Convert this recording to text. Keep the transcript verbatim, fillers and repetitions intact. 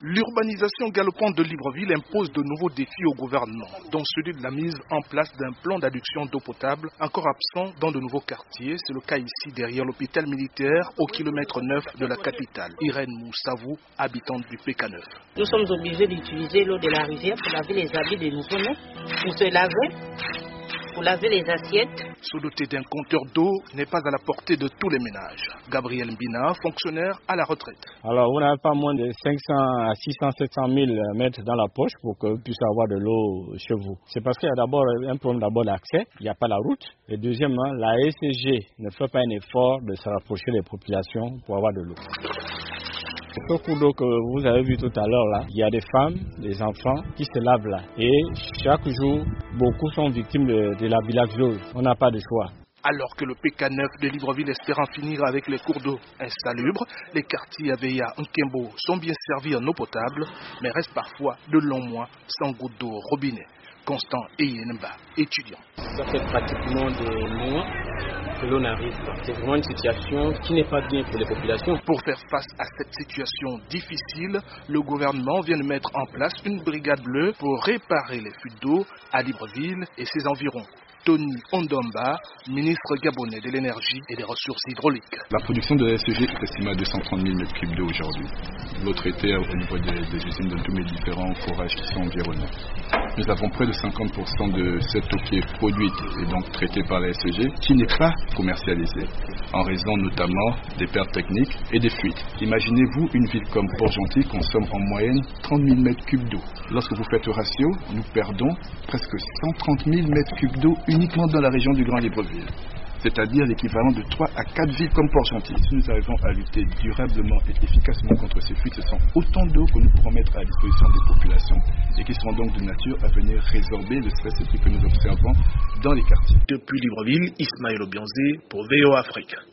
L'urbanisation galopante de Libreville impose de nouveaux défis au gouvernement, dont celui de la mise en place d'un plan d'adduction d'eau potable, encore absent dans de nouveaux quartiers. C'est le cas ici derrière l'hôpital militaire, au kilomètre neuf de la capitale. Irène Moussavou, habitante du P K neuf. Nous sommes obligés d'utiliser l'eau de la rivière pour laver les habits des nouveau-nés, pour se laver, pour laver les assiettes. Se doter d'un compteur d'eau n'est pas à la portée de tous les ménages. Gabriel Mbina, fonctionnaire à la retraite. Alors, vous n'avez pas moins de cinq cents à six cents, sept cent mille mètres dans la poche pour que vous puissiez avoir de l'eau chez vous. C'est parce qu'il y a d'abord un problème d'abord d'accès, il n'y a pas la route. Et deuxièmement, la S C G ne fait pas un effort de se rapprocher des populations pour avoir de l'eau. Ce cours d'eau que vous avez vu tout à l'heure là, il y a des femmes, des enfants qui se lavent là. Et chaque jour, beaucoup sont victimes de, de la bilharzose. On n'a pas de choix. Alors que le P K neuf de Libreville espère en finir avec les cours d'eau insalubres, les quartiers Aveya, Nkembo sont bien servis en eau potable, mais restent parfois de longs mois sans goutte d'eau au robinet. Constant Eyenba, étudiant. Ça fait pratiquement des mois que l'eau n'arrive pas. C'est vraiment une situation qui n'est pas bien pour les populations. Pour faire face à cette situation difficile, le gouvernement vient de mettre en place une brigade bleue pour réparer les fuites d'eau à Libreville et ses environs. Tony Ondomba, ministre gabonais de l'énergie et des ressources hydrauliques. La production de la S C G est estimée à deux cent trente mille mètres cubes d'eau aujourd'hui. L'eau traitée au niveau des, des usines de tous les différents forages qui sont environnants. Nous avons près de cinquante pour cent de cette eau qui est produite et donc traitée par la S C G qui n'est pas commercialisée, en raison notamment des pertes techniques et des fuites. Imaginez-vous une ville comme Port-Gentil consomme en moyenne trente mille mètres cubes d'eau. Lorsque vous faites le ratio, nous perdons presque cent trente mille mètres cubes d'eau uniquement dans la région du Grand Libreville. C'est-à-dire l'équivalent de trois à quatre villes comme Port-Gentil. Si nous arrivons à lutter durablement et efficacement contre ces fuites, ce sont autant d'eau que nous pourrons mettre à la disposition des populations et qui seront donc de nature à venir résorber le stress que nous observons dans les quartiers. Depuis Libreville, Ismaël Obianzé pour V O Afrique.